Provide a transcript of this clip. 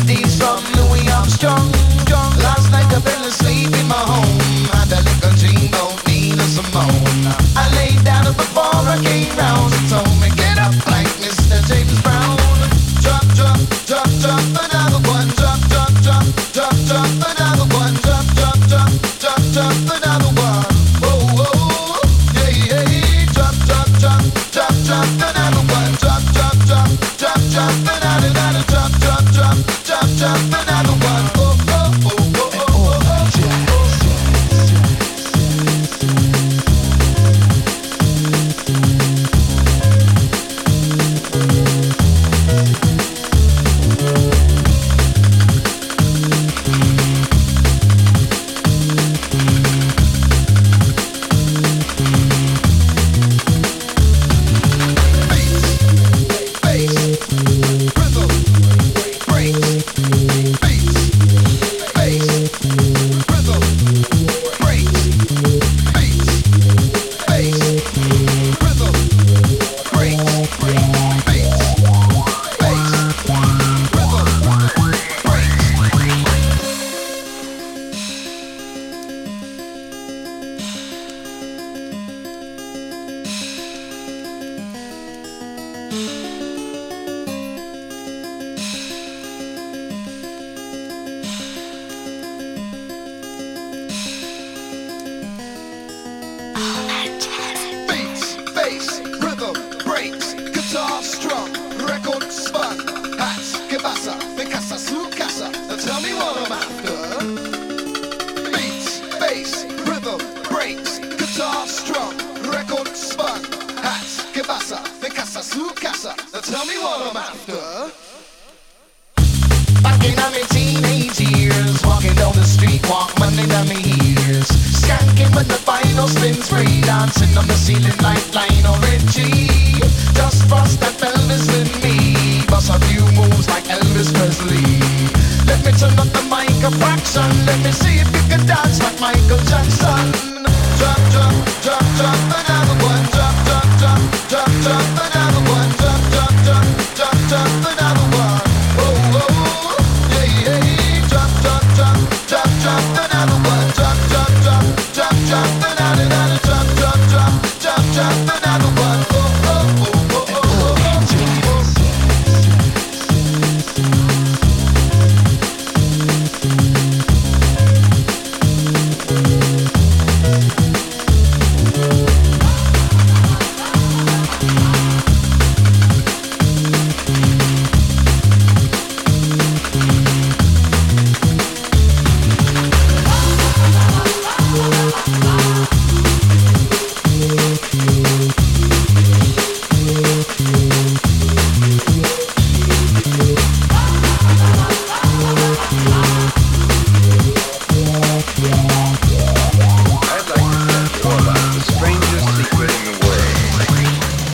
CDs from Louis Armstrong. Last night I fell asleep in my home. Had a little dream about Nina Simone. I laid down before I came round and told me get up like Mr. James Brown. Drop, drop, drop, drop another one. Drop, drop, drop, drop, drop another one. Drop, drop, drop, drop, drop another one. Whoa, whoa, yeah, yeah. Drop, drop, drop, drop, drop another one. Drop, drop, drop, drop, drop another, drop, drop, drop, drop, drop another one. Oh, oh, oh, oh, oh, oh, oh. Let me turn up the mic a fraction. Let me see if you can dance like Michael Jackson.